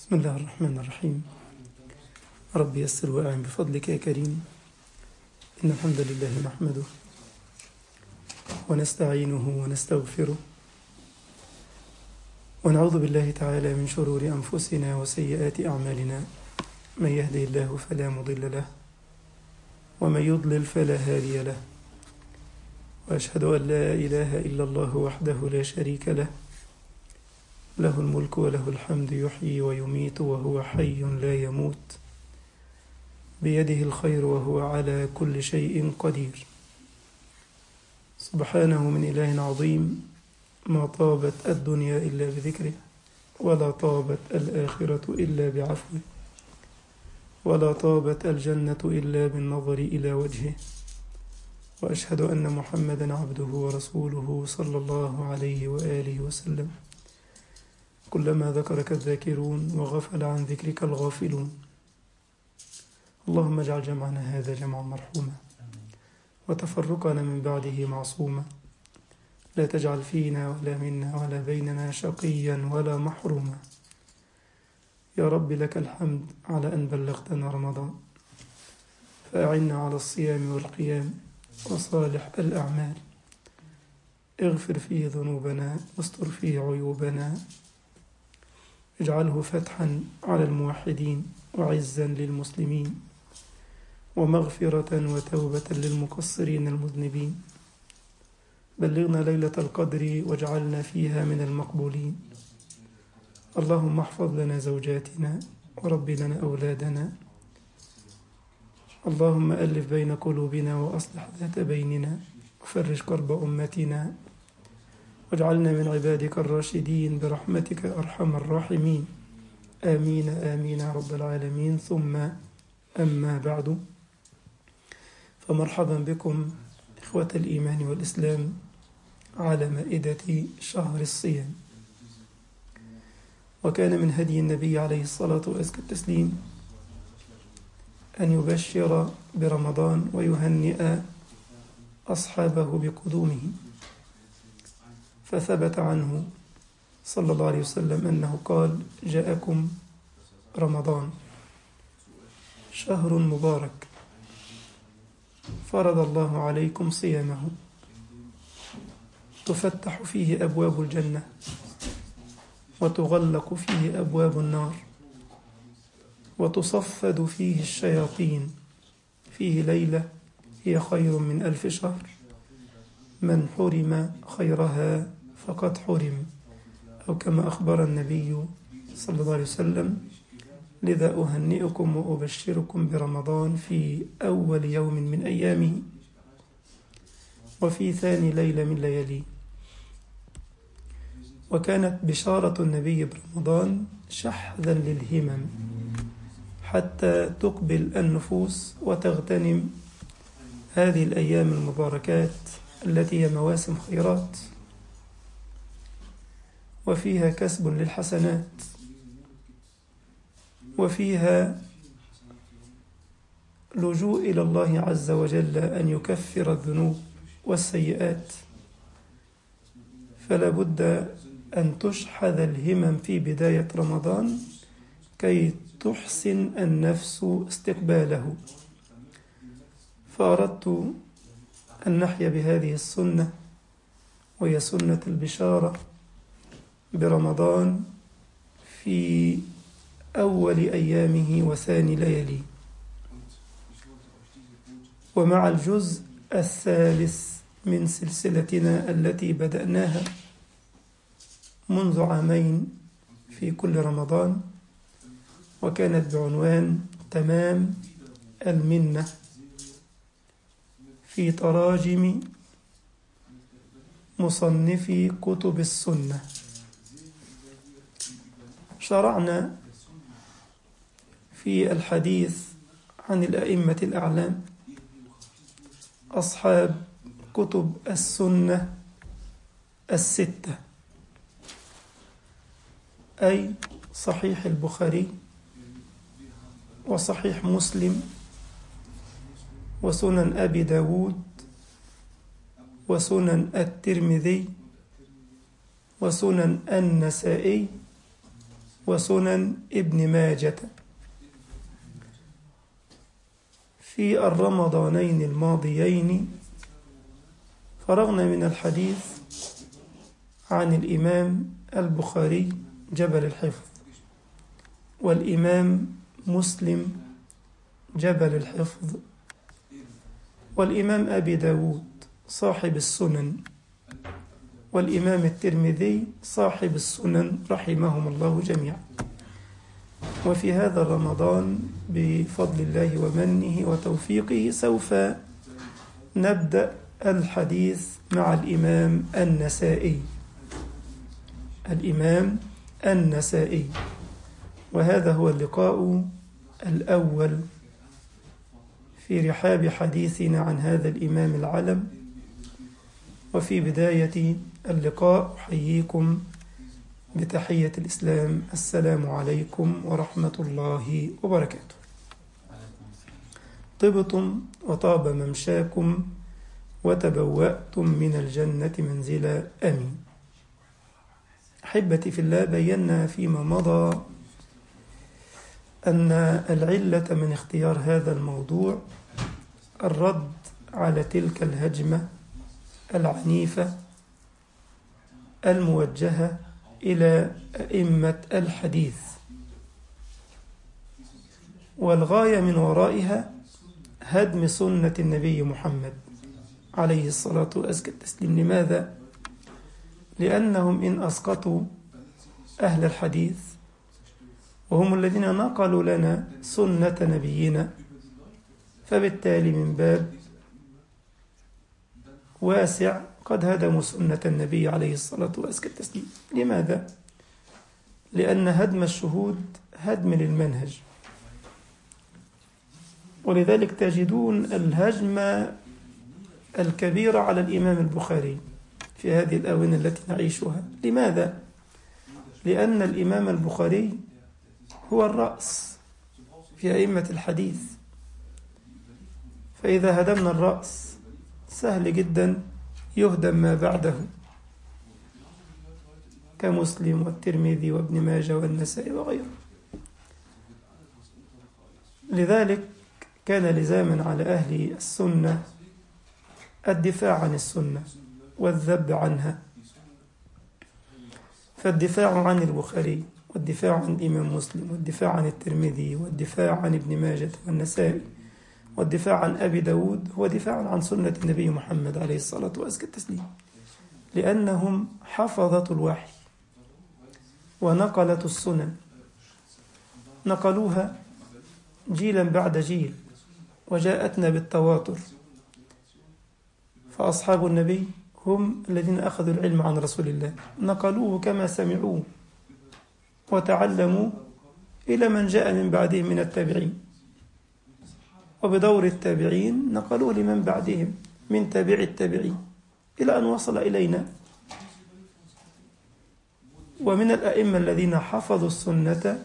بسم الله الرحمن الرحيم. رب يسر وأعن بفضلك يا كريم. إن الحمد لله نحمده ونستعينه ونستغفره ونعوذ بالله تعالى من شرور أنفسنا وسيئات أعمالنا. من يهده الله فلا مضل له ومن يضلل فلا هادي له، وأشهد أن لا إله إلا الله وحده لا شريك له، له الملك وله الحمد، يحيي ويميت وهو حي لا يموت، بيده الخير وهو على كل شيء قدير. سبحانه من إله عظيم، ما طابت الدنيا إلا بذكره، ولا طابت الآخرة إلا بعفوه، ولا طابت الجنة إلا بالنظر إلى وجهه. وأشهد أن محمدا عبده ورسوله صلى الله عليه وآله وسلم. كلما ذكرك الذاكرون وغفل عن ذكرك الغافلون. اللهم اجعل جمعنا هذا جمعا مرحوما وتفرقنا من بعده معصوما، لا تجعل فينا ولا منا ولا بيننا شقيا ولا محروما. يا رب لك الحمد على أن بلغتنا رمضان، فأعنا على الصيام والقيام وصالح الأعمال. اغفر فيه ذنوبنا واستر فيه عيوبنا، اجعله فتحا على الموحدين وعزا للمسلمين ومغفرة وتوبة للمقصرين المذنبين. بلغنا ليلة القدر واجعلنا فيها من المقبولين. اللهم احفظ لنا زوجاتنا ورب لنا أولادنا. اللهم ألف بين قلوبنا وأصلح ذات بيننا وفرج كرب أمتنا، واجعلنا من عبادك الراشدين برحمتك أرحم الراحمين. آمين آمين يا رب العالمين. ثم أما بعد، فمرحبا بكم إخوة الإيمان والإسلام على مائدة شهر الصيام. وكان من هدي النبي عليه الصلاة وأزكى التسليم أن يبشر برمضان ويهنئ أصحابه بقدومه، فثبت عنه صلى الله عليه وسلم أنه قال: جاءكم رمضان شهر مبارك فرض الله عليكم صيامه، تفتح فيه أبواب الجنة وتغلق فيه أبواب النار وتصفد فيه الشياطين، فيه ليلة هي خير من 1000 شهر، من حرم خيرها فقد حرم، أو كما أخبر النبي صلى الله عليه وسلم. لذا أهنئكم وأبشركم برمضان في أول يوم من أيامه وفي ثاني ليلة من لياليه. وكانت بشارة النبي برمضان شحذا للهمم حتى تقبل النفوس وتغتنم هذه الأيام المباركات التي هي مواسم خيرات، وفيها كسب للحسنات، وفيها لجوء إلى الله عز وجل أن يكفر الذنوب والسيئات. فلا بد أن تشحذ الهمم في بداية رمضان كي تحسن النفس استقباله. فأردت أن نحيا بهذه السنة، وهي سنة البشارة برمضان في أول أيامه وثاني لياليه، ومع الجزء الثالث من سلسلتنا التي بدأناها منذ عامين في كل رمضان، وكانت بعنوان تمام المنة في تراجم مصنفي كتب السنة. شرعنا في الحديث عن الأئمة الأعلام أصحاب كتب السنة الستة، أي صحيح البخاري وصحيح مسلم وسنن أبي داود وسنن الترمذي وسنن النسائي وسنن ابن ماجة. في الرمضانين الماضيين فرغنا من الحديث عن الإمام البخاري جبل الحفظ، والإمام مسلم جبل الحفظ، والإمام أبي داود صاحب السنن، والإمام الترمذي صاحب السنن رحمهم الله جميعا. وفي هذا رمضان بفضل الله ومنه وتوفيقه سوف نبدأ الحديث مع الإمام النسائي. الإمام النسائي، وهذا هو اللقاء الأول في رحاب حديثنا عن هذا الإمام العلم. وفي بداية اللقاء أحييكم بتحية الإسلام: السلام عليكم ورحمة الله وبركاته. طبتم وطاب ممشاكم وتبوأتم من الجنة منزلا، آمين. أحبتي في الله، بينا فيما مضى أن العلة من اختيار هذا الموضوع الرد على تلك الهجمة العنيفة الموجهة إلى أئمة الحديث، والغاية من ورائها هدم سنة النبي محمد عليه الصلاة وأزكى التسليم. لماذا؟ لأنهم إن أسقطوا أهل الحديث وهم الذين نقلوا لنا سنة نبينا، فبالتالي من باب واسع قد هدموا سنة النبي عليه الصلاة وأزكى التسليم. لماذا؟ لأن هدم الشهود هدم للمنهج، ولذلك تجدون الهجمة الكبيرة على الإمام البخاري في هذه الآونة التي نعيشها. لماذا؟ لأن الإمام البخاري هو الرأس في أئمة الحديث، فإذا هدمنا الرأس سهل جدا يهدم ما بعده كمسلم والترمذي وابن ماجه والنسائي وغيره. لذلك كان لزاما على أهل السنة الدفاع عن السنة والذب عنها. فالدفاع عن البخاري والدفاع عن الإمام مسلم والدفاع عن الترمذي والدفاع عن ابن ماجه والنسائي والدفاع عن أبي داود هو دفاع عن سنة النبي محمد عليه الصلاة وأزكى التسليم، لأنهم حفظة الوحي ونقلة السنن، نقلوها جيلا بعد جيل وجاءتنا بالتواتر. فأصحاب النبي هم الذين أخذوا العلم عن رسول الله، نقلوه كما سمعوه وتعلموا إلى من جاء من بعدهم من التابعين، وبدور التابعين نقلوه لمن بعدهم من تابع التابعين إلى أن وصل إلينا. ومن الأئمة الذين حفظوا السنة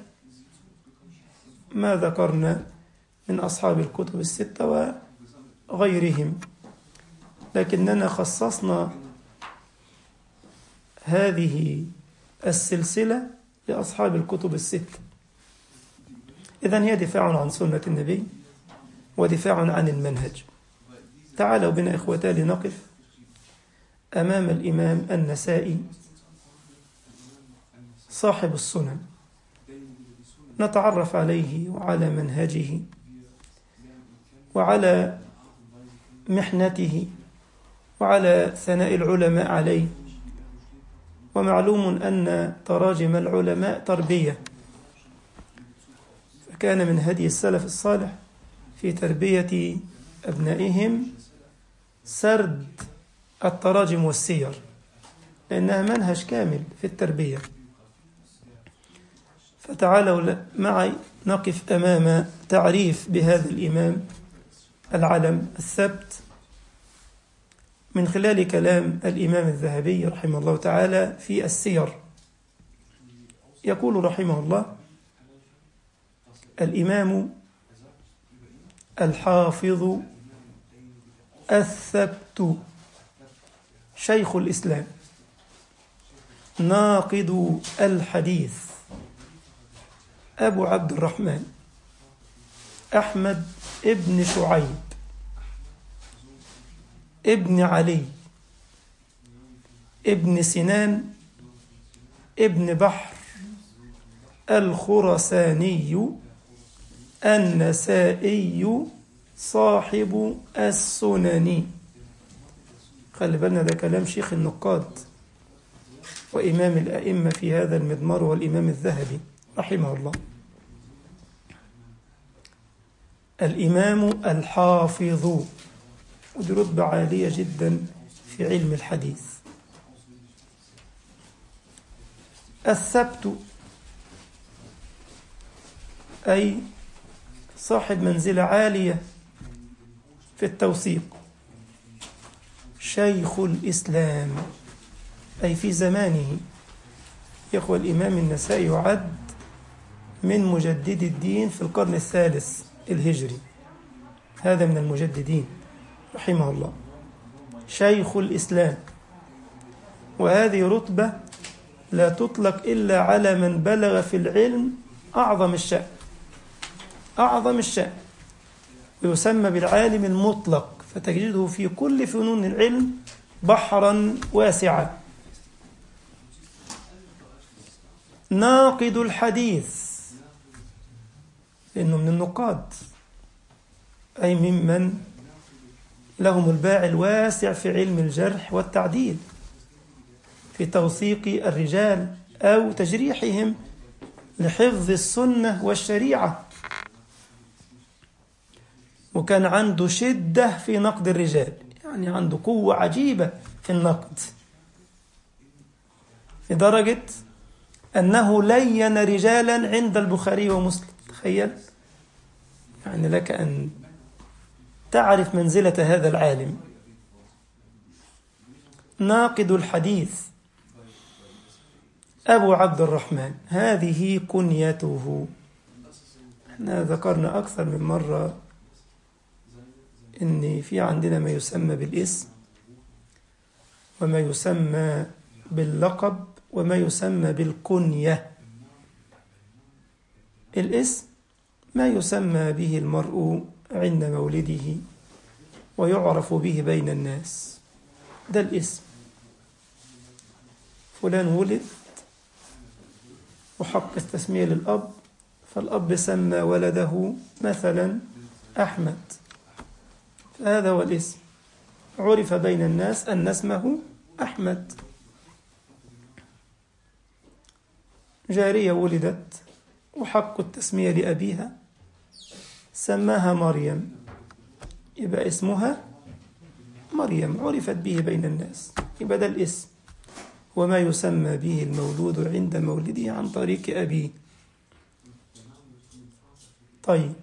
ما ذكرنا من أصحاب الكتب الستة وغيرهم، لكننا خصصنا هذه السلسلة لأصحاب الكتب الستة. إذن هي دفاع عن سنة النبي ودفاع عن المنهج. تعالوا بنا إخوتا لنقف أمام الإمام النسائي صاحب السنن، نتعرف عليه وعلى منهجه وعلى محنته وعلى ثناء العلماء عليه. ومعلوم أن تراجم العلماء تربية، فكان من هدي السلف الصالح في تربية أبنائهم سرد التراجم والسير، لأنها منهج كامل في التربية. فتعالوا معي نقف أمام تعريف بهذا الإمام العلم الثبت من خلال كلام الإمام الذهبي رحمه الله تعالى في السير. يقول رحمه الله: الإمام الحافظ الثبت شيخ الإسلام ناقد الحديث أبو عبد الرحمن أحمد ابن شعيب ابن علي ابن سنان ابن بحر الخرساني النسائي صاحب السنن. خلي بالنا ده كلام شيخ النقاد وإمام الأئمة في هذا المضمار والإمام الذهبي رحمه الله. الإمام الحافظ، ودي رتبة عالية جدا في علم الحديث. الثبت أي صاحب منزلة عالية في التوثيق. شيخ الإسلام أي في زمانه. يقوى الإمام النسائي يعد من مجدد الدين في القرن الثالث الهجري، هذا من المجددين رحمه الله. شيخ الإسلام، وهذه رتبة لا تطلق إلا على من بلغ في العلم أعظم الشأن، أعظم الشأن، ويسمى بالعالم المطلق، فتجده في كل فنون العلم بحرا واسعا. ناقد الحديث لأنه من النقاد، أي ممن لهم الباع الواسع في علم الجرح والتعديل، في توثيق الرجال أو تجريحهم لحفظ السنة والشريعة. وكان عنده شدة في نقد الرجال، يعني عنده قوة عجيبة في النقد، لدرجة أنه لين رجالا عند البخاري ومسلم. تخيل، يعني لك أن تعرف منزلة هذا العالم. ناقد الحديث أبو عبد الرحمن، هذه كنيته. احنا ذكرنا أكثر من مرة إن في عندنا ما يسمى بالاسم وما يسمى باللقب وما يسمى بالكنية. الاسم ما يسمى به المرء عند مولده ويعرف به بين الناس، ده الاسم. فلان ولد وحق التسمية للأب، فالأب سمى ولده مثلا أحمد، فهذا هو الاسم، عرف بين الناس أن اسمه أحمد. جارية ولدت وحق التسمية لأبيها، سماها مريم، يبقى اسمها مريم، عرفت به بين الناس، يبقى ده الاسم. وما يسمى به المولود عند مولده عن طريق أبيه. طيب،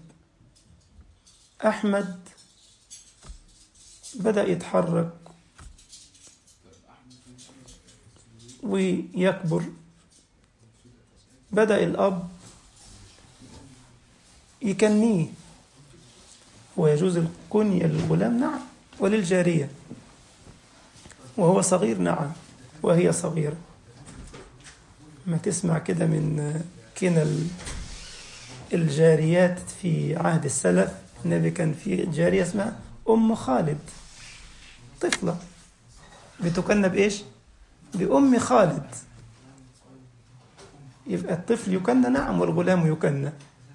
أحمد بدأ يتحرك ويكبر، بدأ الأب يكنيه، ويجوز الكنية للغلام نعم، وللجارية وهو صغير نعم وهي صغيرة. ما تسمع كده من كنا الجاريات في عهد السلف، النبي كان في جارية اسمها أم خالد، طفلة بتكنى بإيش؟ بأم خالد. يبقى الطفل يكنى نعم والغلام يكنى.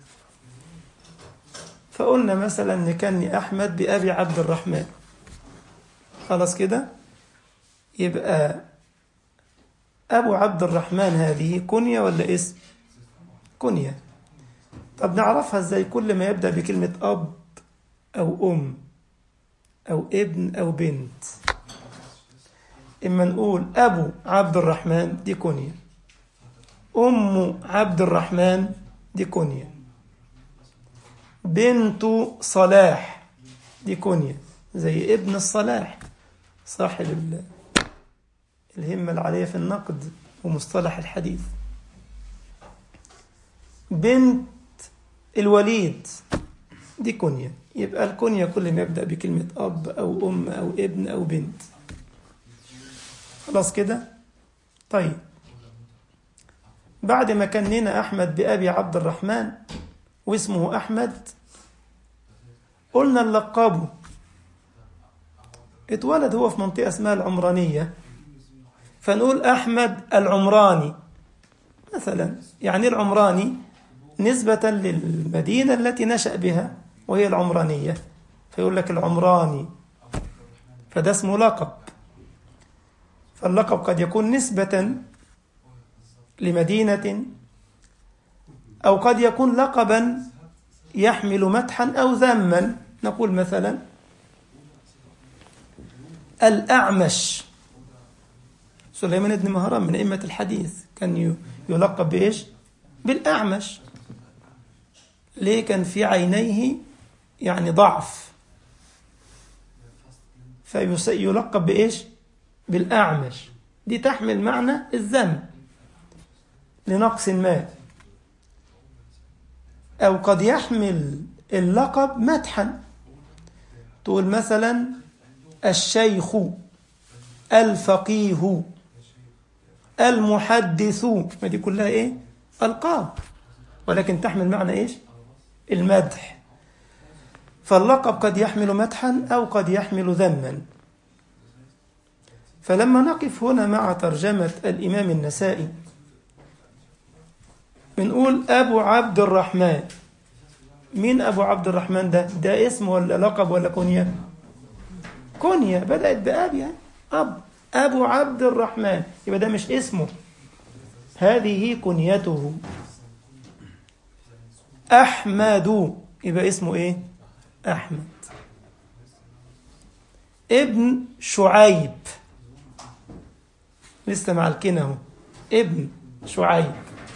فقلنا مثلا نكني أحمد بأبي عبد الرحمن، خلاص كده، يبقى أبو عبد الرحمن هذه كنية ولا اسم؟ كنية. طب نعرفها ازاي؟ كل ما يبدأ بكلمة أب أو أم أو ابن أو بنت، إما نقول أبو عبد الرحمن دي كنية، أم عبد الرحمن دي كنية، بنت صلاح دي كنية، زي ابن الصلاح صاحب الهمة العالية في النقد ومصطلح الحديث. بنت الوليد دي كنية. يبقى الكنية كل ما يبدأ بكلمة أب أو أم أو ابن أو بنت، خلاص كده. طيب، بعد ما كان لنا أحمد بأبي عبد الرحمن واسمه أحمد، قلنا نلقبه. اتولد هو في منطقة اسمها العمرانية، فنقول أحمد العمراني مثلا. يعني العمراني نسبة للمدينة التي نشأ بها وهي العمرانية، فيقول لك العمراني، فده اسمه لقب. فاللقب قد يكون نسبة لمدينة، أو قد يكون لقبا يحمل مدحا أو ذما. نقول مثلا الأعمش، سليمان بن مهران من أئمة الحديث كان يلقب بإيش؟ بالأعمش. ليه؟ كان في عينيه يعني ضعف، فيلقب بإيش؟ بالأعمش. دي تحمل معنى الذم لنقص ما، أو قد يحمل اللقب مدحا، تقول مثلا الشيخ، الفقيه، المحدث، ما دي كلها إيه؟ ألقاب، ولكن تحمل معنى إيش؟ المدح. فاللقب قد يحمل مدحا أو قد يحمل ذما. فلما نقف هنا مع ترجمة الإمام النسائي بنقول أبو عبد الرحمن. مين أبو عبد الرحمن ده؟ ده اسم ولا لقب ولا كنية؟ كنية، بدأت بأب يعني أب. أبو عبد الرحمن، يبقى ده مش اسمه، هذه كنيته. أحمد، يبقى اسمه إيه؟ أحمد. ابن شعيب، لسه مع الكنه، ابن شعيب.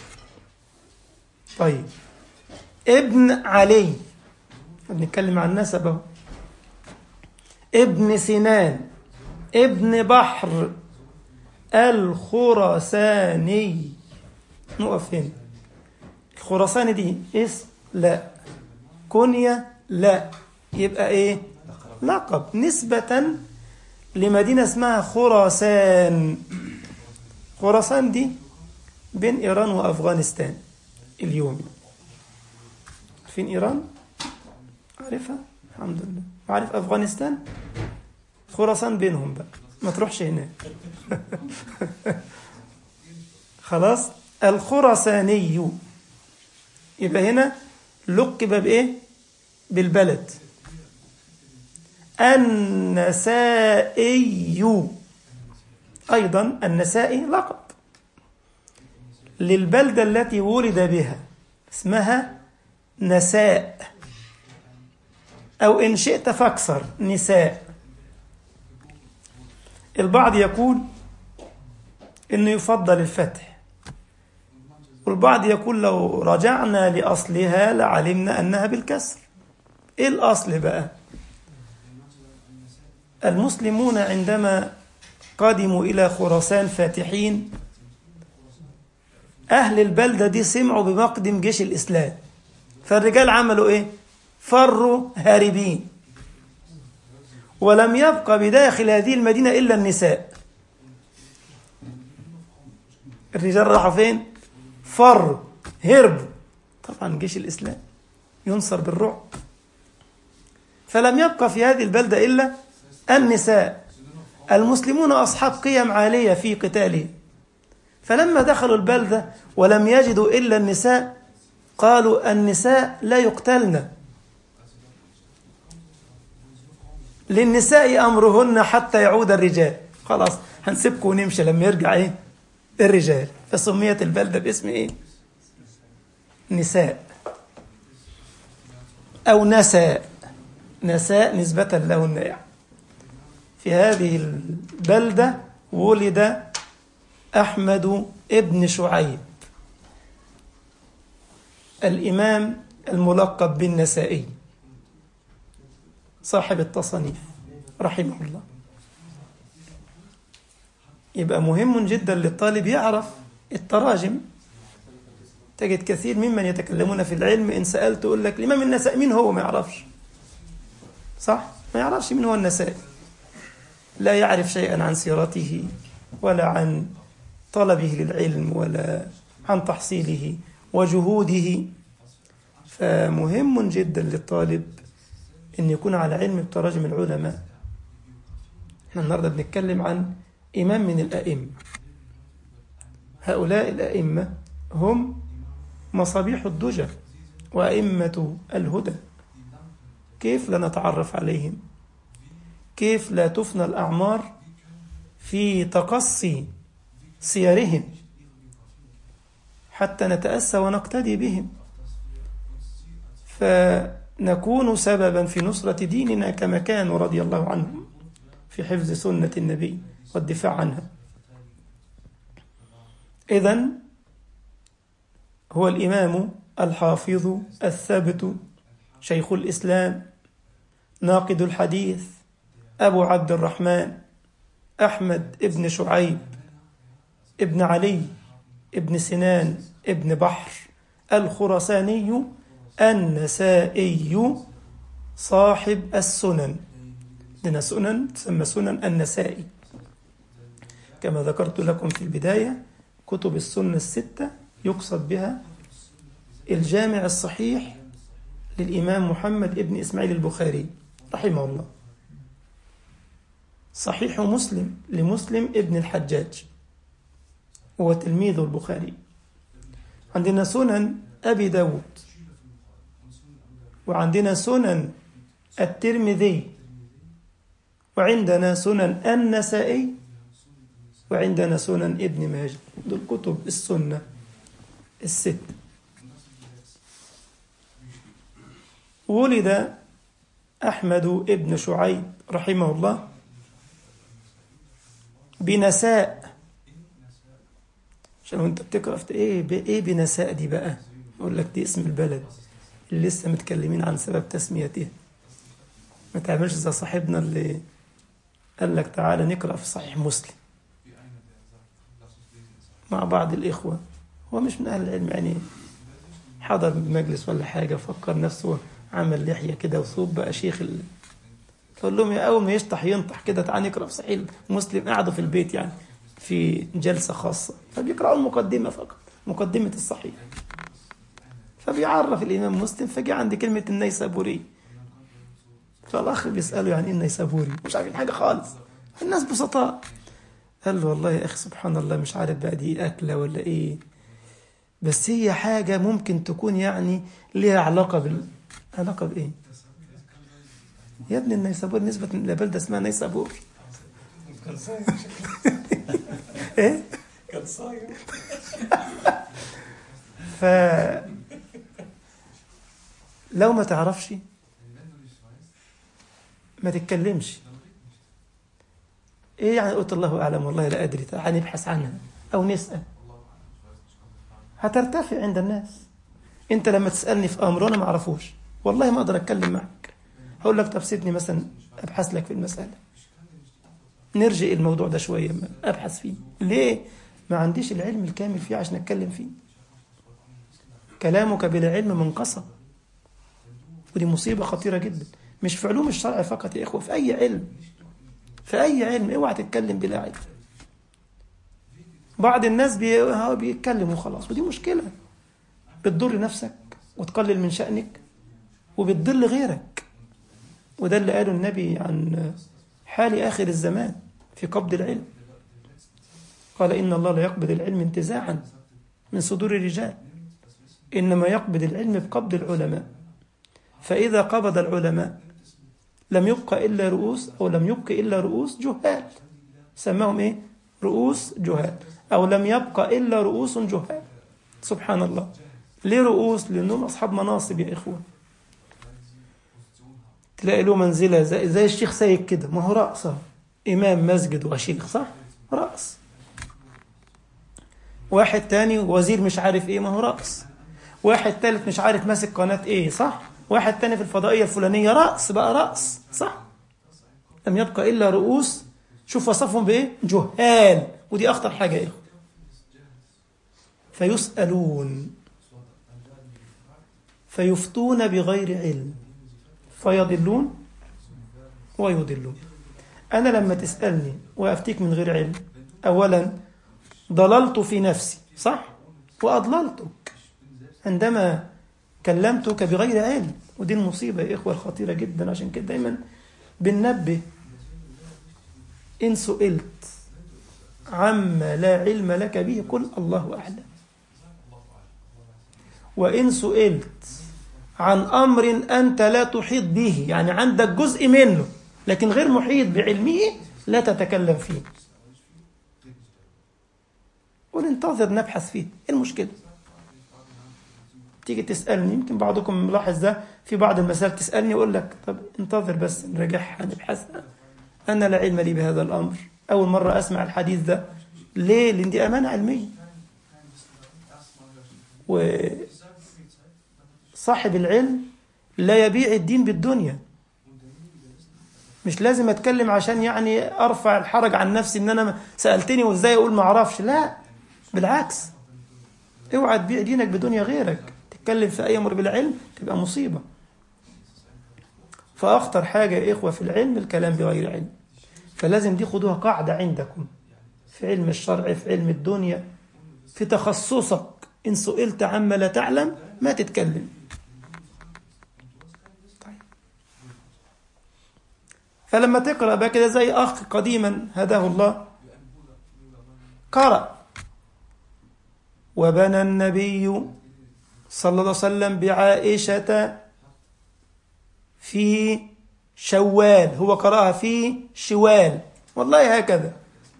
طيب، ابن علي، بنتكلم عن نسبه. ابن سنان، ابن بحر، الخراساني. نقف هنا. الخراساني دي اسم؟ لا. كنية؟ لا. يبقى ايه؟ لقب نسبة لمدينة اسمها خراسان. خراسان دي بين إيران وأفغانستان اليوم. عارفين إيران؟ عارفها؟ الحمد لله. عارف أفغانستان؟ خراسان بينهم بقى، ما تروحش هناك. خلاص. الخراساني، يبقى هنا لقب بإيه؟ بالبلد. النسائي، أيضا النسائي لقب للبلدة التي ولد بها، اسمها نساء، أو إن شئت فاكسر نساء. البعض يقول إنه يفضل الفتح، والبعض يقول لو رجعنا لأصلها لعلمنا أنها بالكسر. إيه الأصل بقى؟ المسلمون عندما قدموا إلى خراسان فاتحين، أهل البلدة دي سمعوا بمقدم جيش الإسلام، فالرجال عملوا إيه؟ فروا هاربين، ولم يبقى بداخل هذه المدينة إلا النساء. الرجال راحوا فين؟ فروا، هربوا. طبعا جيش الإسلام ينصر بالرعب، فلم يبقى في هذه البلدة إلا النساء. المسلمون أصحاب قيم عالية في قتالهم، فلما دخلوا البلدة ولم يجدوا إلا النساء، قالوا النساء لا يقتلن، للنساء أمرهن حتى يعود الرجال. خلاص هنسيبكم ونمشي لما يرجع إيه؟ الرجال. فسميت البلدة باسم إيه؟ نساء أو نساء. نساء نسبة لهن يعني. في هذه البلدة ولد أحمد ابن شعيب، الإمام الملقب بالنسائي صاحب التصانيف رحمه الله. يبقى مهم جدا للطالب يعرف التراجم. تجد كثير ممن يتكلمون في العلم إن سألت يقول لك الإمام النسائي مين هو؟ ما يعرفش. صح؟ ما يعرفش مين هو النسائي، لا يعرف شيئا عن سيرته ولا عن طلبه للعلم ولا عن تحصيله وجهوده. فمهم جدا للطالب أن يكون على علم بتراجم العلماء. احنا النهاردة بنتكلم عن إمام من الأئمة. هؤلاء الأئمة هم مصابيح الدجى وأئمة الهدى. كيف لا نتعرف عليهم؟ كيف لا تفنى الأعمار في تقصي سيرهم حتى نتأسى ونقتدي بهم، فنكون سببا في نصرة ديننا كما كانوا رضي الله عنهم في حفظ سنة النبي والدفاع عنها. إذن هو الإمام الحافظ الثابت شيخ الإسلام ناقد الحديث أبو عبد الرحمن أحمد ابن شعيب ابن علي ابن سنان ابن بحر الخراساني النسائي صاحب السنن. لنا سنن تسمى سنن النسائي، كما ذكرت لكم في البداية كتب السنة الستة يقصد بها الجامع الصحيح للإمام محمد ابن إسماعيل البخاري رحمه الله، صحيح مسلم لمسلم ابن الحجاج هو تلميذ البخاري. عندنا سنن أبي داود، وعندنا سنن الترمذي، وعندنا سنن النسائي، وعندنا سنن ابن ماجه. دول كتب السنة الست. ولد أحمد ابن شعيب رحمه الله بنساء. عشان انت بتقرأ في ايه بنساء دي بقى، اقول لك دي اسم البلد اللي لسه متكلمين عن سبب تسميتها. ما تعملش زي صاحبنا اللي قال لك تعالى نقرأ في صحيح مسلم مع بعض الإخوة، هو مش من أهل العلم، يعني حضر مجلس ولا حاجة فكر نفسه عمل لحية كده وصوب بقى شيخ تقول لهم يا أول ما يشطح ينطح كده تعالى نقرأ في صحيح مسلم، قعدوا في البيت يعني في جلسة خاصة فبيقرأوا المقدمة فقط، مقدمة الصحيح، فبيعرف الإمام مسلم فجاء عند كلمة النيسابوري، فالأخ بيسأله يعني إيه النيسابوري، مش عارفين حاجة خالص، الناس بسطاء. قال له والله يا أخي سبحان الله مش عارف بقى دي أكلة ولا إيه، بس هي حاجة ممكن تكون يعني ليها علاقة علاقة بإيه يا ابن النيسابور، نسبة لبلدة اسمها نيسابور. كان صايم. إيه كان صايم. لو ما تعرفش ما تتكلمش. ايه يعني قلت الله اعلم والله لا ادري، هنبحث عنها او نسال، هترتفع عند الناس. انت لما تسالني في امر وانا ما اعرفوش والله ما اقدر اتكلم معك، هقول لك طب سيبني مثلا ابحث لك في المساله، نرجع الموضوع ده شويه ابحث فيه. ليه؟ ما عنديش العلم الكامل فيه عشان اتكلم فيه. كلامك بلا علم منقصة، ودي مصيبة خطيرة جدا، مش في علوم الشرع فقط يا إخوة، في أي علم، في أي علم اوعى تتكلم بلا علم. بعض الناس بيتكلموا خلاص، ودي مشكلة بتضر نفسك وتقلل من شأنك وبتضل غيرك. وده اللي قاله النبي عن حال آخر الزمان في قبض العلم، قال إن الله لا يقبض العلم انتزاعا من صدور الرجال، إنما يقبض العلم بقبض العلماء، فإذا قبض العلماء لم يبقى إلا رؤوس، أو لم يبق إلا رؤوس جهال، سماهم إيه؟ رؤوس جهال، أو لم يبقى إلا رؤوس جهال. سبحان الله. ليه رؤوس؟ لأنهم أصحاب مناصب يا إخوة، تلاقي له منزلة زي الشيخ سيد كده، ما هو رأسه إمام مسجد وشيخ، صح؟ رأس. واحد تاني وزير مش عارف إيه، ما هو رأس. واحد ثالث مش عارف ماسك قناة إيه، صح؟ واحد تاني في الفضائية الفلانية، رأس بقى، رأس، صح؟ لم يبقى إلا رؤوس. شوف وصفهم بإيه؟ جهال، ودي أخطر حاجة إيه؟ فيسألون فيفتون بغير علم فيضلون ويضلون. أنا لما تسألني وأفتيك من غير علم، أولا ضللت في نفسي، صح؟ وأضللتك عندما كلمتك بغير علم. ودي المصيبة يا إخوة الخطيرة جدا. عشان كده دايما بننبه: إن سئلت عما لا علم لك به قل الله أعلم. وإن سئلت عن أمر أنت لا تحيط به، يعني عندك جزء منه لكن غير محيط بعلمه، لا تتكلم فيه. قل انتظر نبحث فيه. إيه المشكلة؟ تيجي تسألني، يمكن بعضكم ملاحظ ده في بعض المسائل، تسألني وأقول لك طب انتظر بس نراجعها نبحثها، أنا لا علم لي بهذا الأمر، أول مرة أسمع الحديث ده. ليه؟ لأن دي أمانة علمية. وصاحب العلم لا يبيع الدين بالدنيا. مش لازم أتكلم عشان يعني أرفع الحرج عن نفسي إن أنا سألتني وإزاي أقول ما أعرفش. لا، بالعكس، اوعى تبيع دينك بدنيا غيرك. تتكلم في أي أمر بالعلم تبقى مصيبة. فأخطر حاجة يا إخوة في العلم الكلام بغير علم. فلازم دي خدوها قاعدة عندكم في علم الشرع، في علم الدنيا، في تخصصك. إن سئلت عما لا تعلم ما تتكلم. طيب. فلما تقرأ بقى كده زي أخ قديما هداه الله، قرأ: وبنى النبي صلى الله عليه وسلم بعائشة في شوال. هو قرأها في شوال، والله هكذا.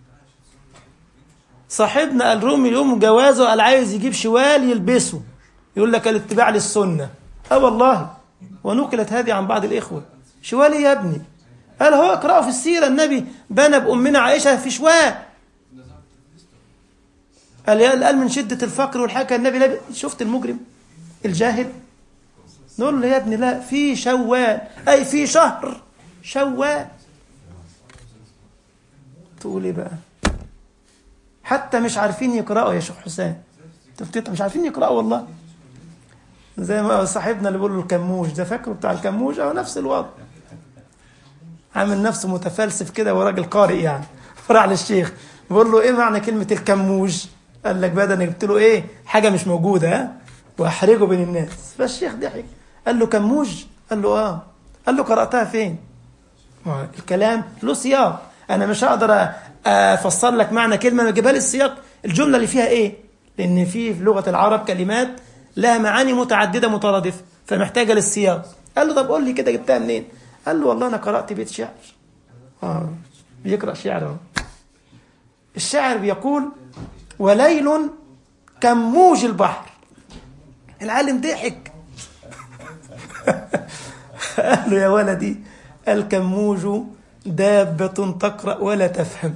صاحبنا الرومي يوم جوازه قال عايز يجيب شوال يلبسه، يقول لك الاتباع للسنة. والله، ونقلت هذه عن بعض الإخوة. شوال يا ابني؟ قال هو اقرأه في السيرة، النبي بنى بأمنا عائشة في شوال. قال من شدة الفقر والحكا النبي شفت المجرم الجاهل؟ نقول له يا ابني لا، في شوال أي في شهر شوال. تقول ايه بقى؟ حتى مش عارفين يقرأوا يا شيخ حسين، مش عارفين يقرأوا والله. زي ما صاحبنا اللي بيقول له الكموج ده، فاكره بتاع الكموج؟ أو نفس الوضع، عامل نفسه متفلسف كده وراجل قارئ يعني. فرع للشيخ بيقول له ايه معنى كلمة الكموج؟ قال لك بدل جبت له ايه حاجة مش موجودة ها واحرجه بين الناس. فالشيخ ضحك قال له كموج؟ قال له اه. قال له قرأتها فين؟ الكلام له سياق، انا مش هقدر افسر لك معنى كلمة ما اجيبها لي السياق، الجملة اللي فيها ايه، لان في لغة العرب كلمات لها معاني متعددة مترادفة فمحتاجة للسياق. قال له طب قول لي كده جبتها منين؟ قال له والله انا قرأت بيت شعر. بيقرأ شعر. الشاعر بيقول وليل كموج البحر. العالم ضحك قال له يا ولدي الكموج دابة تقرأ ولا تفهم.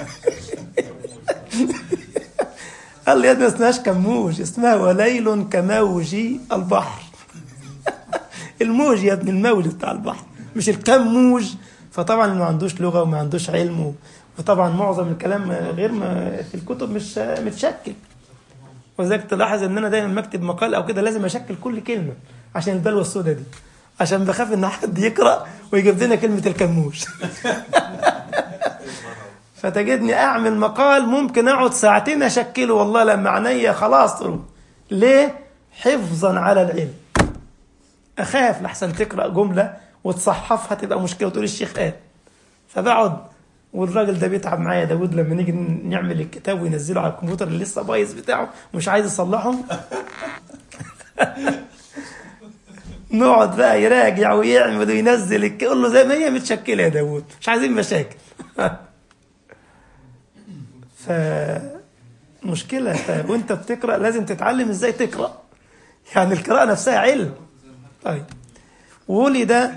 قال لي يا ابني ما اسمهاش كموج، اسمها وليل كموج البحر. الموج يا ابني الموج بتاع البحر مش الكموج. فطبعا ما عندوش لغة وما عندوش علم، وطبعا معظم الكلام غير ما في الكتب مش متشكل. وذلك تلاحظ ان انا دايما مكتب مقال او كده لازم اشكل كل كلمة عشان البلوى السوداء دي، عشان بخاف ان حد يقرأ ويجيب لنا كلمة الكموج. فتجدني اعمل مقال ممكن اقعد ساعتين اشكله والله لما عينيا خلاص تروح. ليه؟ حفظا على العلم. اخاف لحسن تقرأ جملة وتصحفها تبقى مشكلة وتقول الشيخ قال. فبقعد، والراجل ده بيتعب معايا داود لما نيجي نعمل الكتاب وينزله على الكمبيوتر اللي لسه بايظ بتاعه ومش عايز يصلحه. نقعد بقى يراجع ويعمل وينزل يقول له زي ما هي متشكله يا داود، مش عايزين مشاكل. فمشكلة. وانت بتقرأ لازم تتعلم ازاي تقرأ، يعني القراءة نفسها علم. طيب. ولد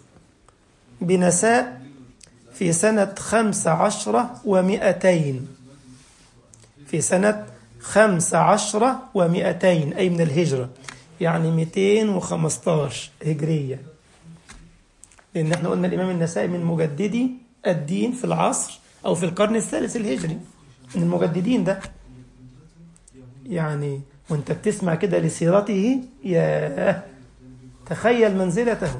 بنساء في سنة 15 و200، في سنة 15 و200 أي من الهجرة، يعني 215 هجرية. لأن احنا قلنا الإمام النسائي من مجددي الدين في العصر أو في القرن الثالث الهجري، من المجددين ده. يعني وانت بتسمع كده لسيرته يا تخيل منزلته.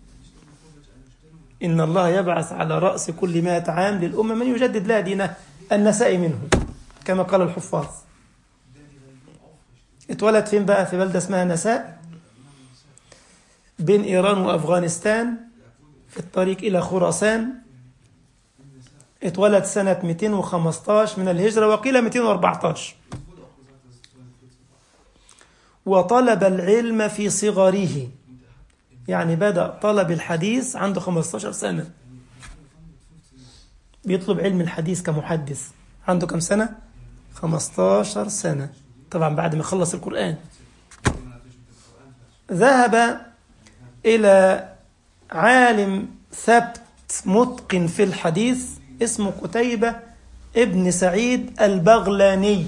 إن الله يبعث على رأس كل 100 عام للأمة من يجدد لها دينها، النسائي منه كما قال الحفاظ. اتولد فين بقى؟ في بلدة اسمها نساء بين إيران وأفغانستان في الطريق إلى خراسان. اتولد سنة 215 من الهجرة وقيل 214. وطلب العلم في صغره، يعني بدأ طلب الحديث عنده 15 سنة، بيطلب علم الحديث كمحدث عنده كم سنة؟ 15 سنة، طبعا بعد ما خلص القرآن. ذهب إلى عالم ثبت متقن في الحديث اسمه قتيبة ابن سعيد البغلاني.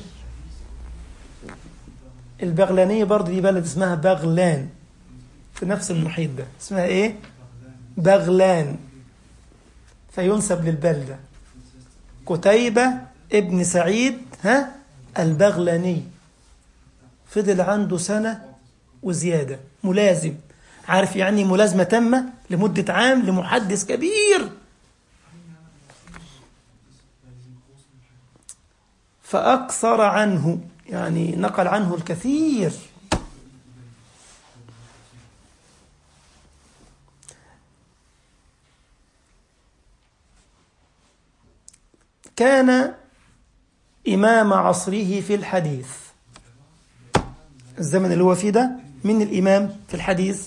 البغلانية برضه دي بلد اسمها بغلان في نفس المحيط ده، اسمها ايه؟ بغلان، فينسب للبلدة قتيبة ابن سعيد البغلاني. فضل عنده سنة وزيادة ملازم، عارف يعني ملازمة تامة لمدة عام لمحدث كبير. فأكثر عنه، يعني نقل عنه الكثير. كان إمام عصره في الحديث. الزمن اللي هو فيه ده من الإمام في الحديث،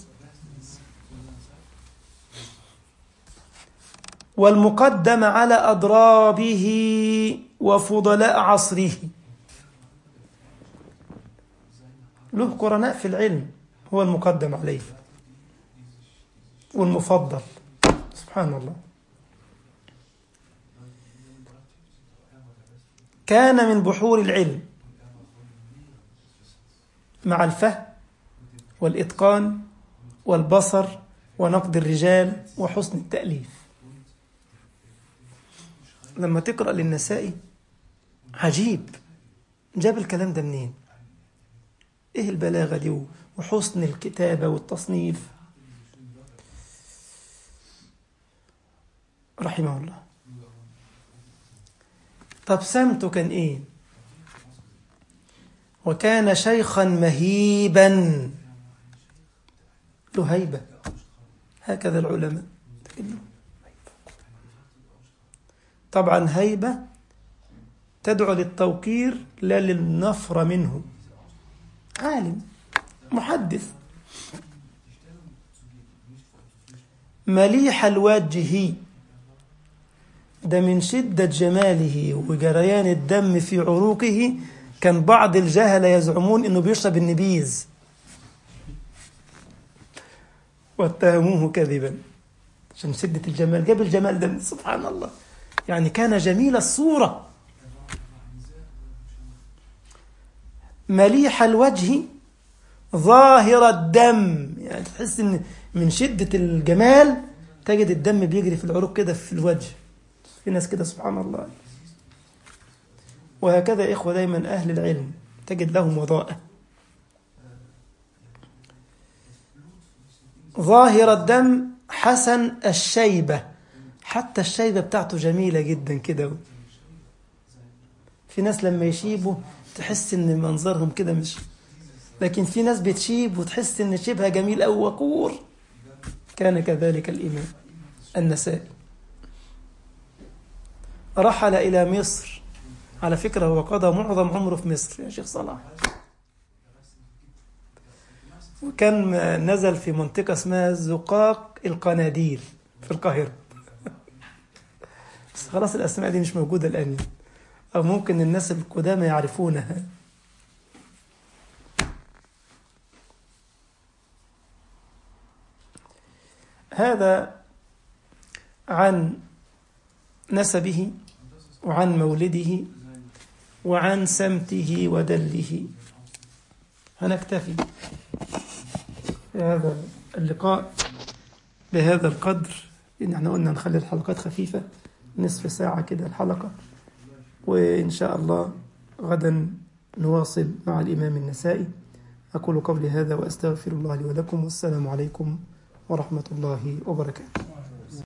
والمقدم على أضرابه وفضلاء عصره. له قرناء في العلم، هو المقدم عليه والمفضل، سبحان الله. كان من بحور العلم مع الفهم والإتقان والبصر ونقد الرجال وحسن التأليف. لما تقرأ للنسائي عجيب، جاب الكلام ده منين؟ إيه البلاغة دي وحسن الكتابة والتصنيف؟ رحمه الله. طب سمته كان إيه؟ وكان شيخا مهيبا، له هيبة، هكذا العلماء. طبعا هيبة تدعو للتوقير لا للنفر منه. عالم محدث مليح الوجه، ده من شدة جماله وجريان الدم في عروقه كان بعض الجهلة يزعمون انه بيشرب النبيذ واتهموه كذبا عشان شدة الجمال. جاب الجمال ده سبحان الله، يعني كان جميل الصورة مليح الوجه ظاهر الدم، يعني تحس ان من شدة الجمال تجد الدم بيجري في العروق كده في الوجه، في ناس كده سبحان الله. وهكذا إخوة دايما أهل العلم تجد لهم وضاءة. ظاهر الدم حسن الشيبة، حتى الشيبة بتاعته جميلة جدا كده. في ناس لما يشيبوا تحس ان منظرهم كده مش، لكن في ناس بتشيب وتحس ان شبهها جميل أو وقور. كان كذلك الإمام النسائي. رحل إلى مصر، على فكرة هو قضى معظم عمره في مصر يا شيخ صلاح، وكان نزل في منطقة اسمها زقاق القناديل في القاهرة. بس خلاص الأسماء دي مش موجودة الآن، أو ممكن الناس القدامى يعرفونها. هذا عن نسبه وعن مولده وعن سمته ودله. هنكتفي في هذا اللقاء بهذا القدر، لأن احنا قلنا نخلي الحلقات خفيفة، نصف ساعة كده الحلقة، وإن شاء الله غدا نواصل مع الإمام النسائي. أقول قولي هذا وأستغفر الله لي ولكم، والسلام عليكم ورحمة الله وبركاته.